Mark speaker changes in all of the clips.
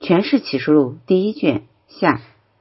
Speaker 1: 全是启示录第1卷下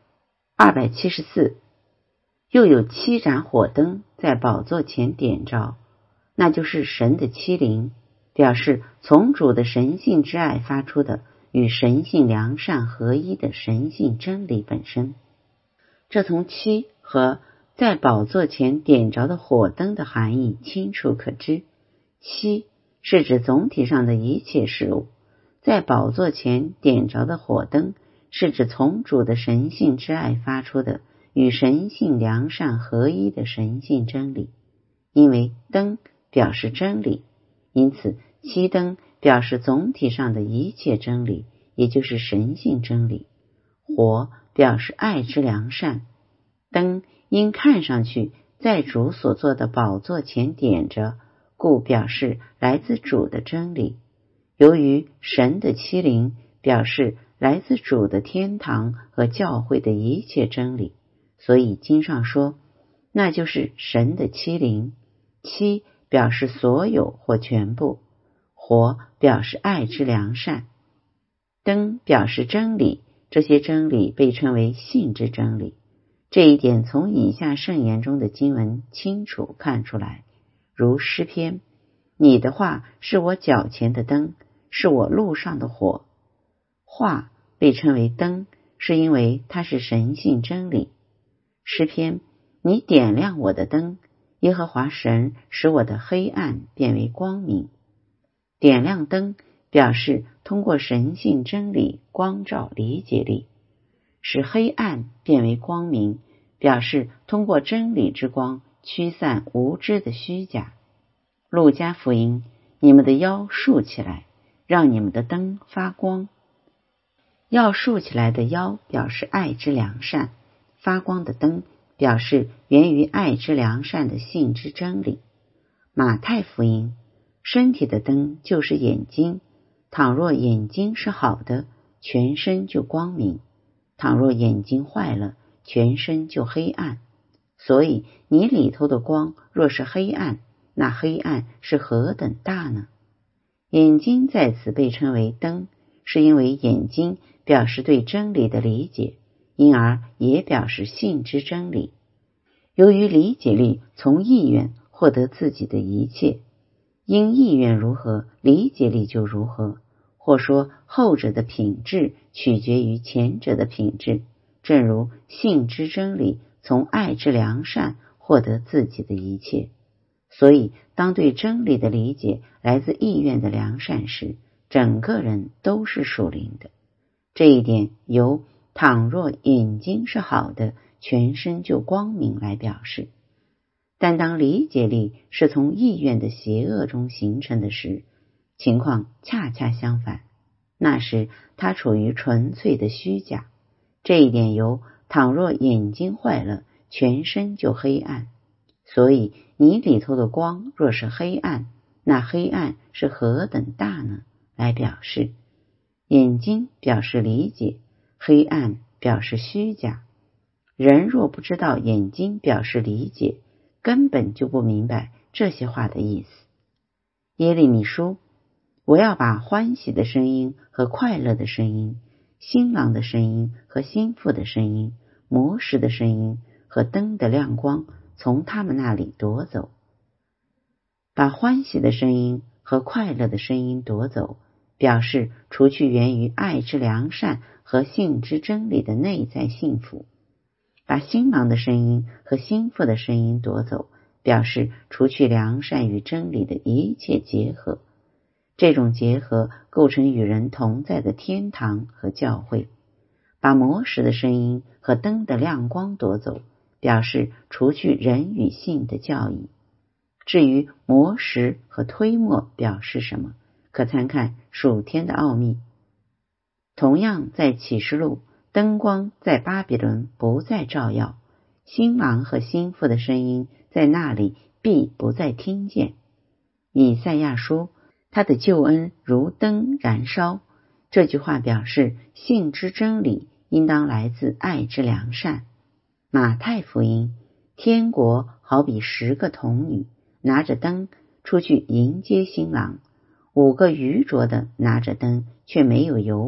Speaker 1: 274。又有7盏火灯在宝座前点着，那就是神的7灵，表示从主的神性之爱发出的与神性良善合一的神性真理本身。这从7和在宝座前点着的火灯的含义清楚可知。7是指总体上的一切事物，在宝座前点着的火灯是指从主的神性之爱发出的与神性良善合一的神性真理。因为灯表示真理，因此7灯表示总体上的一切真理，也就是神性真理。火表示爱之良善，灯因看上去在主所做的宝座前点着，故表示来自主的真理。由于神的7灵表示来自主的天堂和教会的一切真理，所以经上说，那就是神的7灵。7表示所有或全部，火表示爱之良善，灯表示真理，这些真理被称为信之真理。这一点从以下圣言中的经文清楚看出来，如诗篇，你的话是我脚前的灯，是我路上的火。话被称为灯，是因为它是神性真理。诗篇，你点亮我的灯，耶和华神使我的黑暗变为光明。点亮灯表示通过神性真理光照理解力，使黑暗变为光明，表示通过真理之光驱散无知的虚假。路加福音，你们的腰竖起来，让你们的灯发光。要竖起来的腰表示爱之良善，发光的灯表示源于爱之良善的性之真理。马太福音，身体的灯就是眼睛，倘若眼睛是好的，全身就光明；倘若眼睛坏了，全身就黑暗。所以你里头的光若是黑暗，那黑暗是何等大呢？眼睛在此被称为灯，是因为眼睛表示对真理的理解，因而也表示信之真理。由于理解力从意愿获得自己的一切，因意愿如何，理解力就如何，或说后者的品质取决于前者的品质，正如信之真理从爱之良善获得自己的一切。所以当对真理的理解来自意愿的良善时，整个人都是属灵的。这一点由倘若眼睛是好的，全身就光明来表示。但当理解力是从意愿的邪恶中形成的时，情况恰恰相反，那时它处于纯粹的虚假。这一点由倘若眼睛坏了，全身就黑暗。所以你里头的光若是黑暗，那黑暗是何等大呢？来表示。眼睛表示理解，黑暗表示虚假。人若不知道眼睛表示理解，根本就不明白这些话的意思。耶利米书，我要把欢喜的声音和快乐的声音，新郎的声音和新妇的声音，磨石的声音和灯的亮光从他们那里夺走。把欢喜的声音和快乐的声音夺走，表示除去源于爱之良善和性之真理的内在幸福。把新郎的声音和新妇的声音夺走，表示除去良善与真理的一切结合。这种结合构成与人同在的天堂和教会。把磨石的声音和灯的亮光夺走，表示除去人与性的教义。至于磨石和推磨表示什么，可参看属天的奥秘。同样在启示录，灯光在巴比伦不再照耀，新郎和新妇的声音在那里必不再听见。以赛亚书，他的救恩如灯燃烧，这句话表示信之真理应当来自爱之良善。马太福音，天国好比10个童女拿着灯出去迎接新郎，5个愚拙的拿着灯却没有油，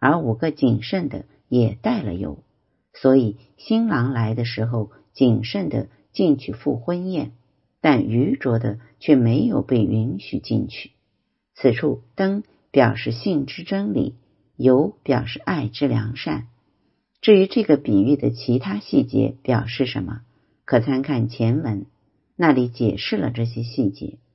Speaker 1: 而5个谨慎的也带了油，所以新郎来的时候，谨慎的进去赴婚宴，但愚拙的却没有被允许进去。此处灯表示性之真理，油表示爱之良善。至于这个比喻的其他细节表示什么，可参看前文，那里解释了这些细节。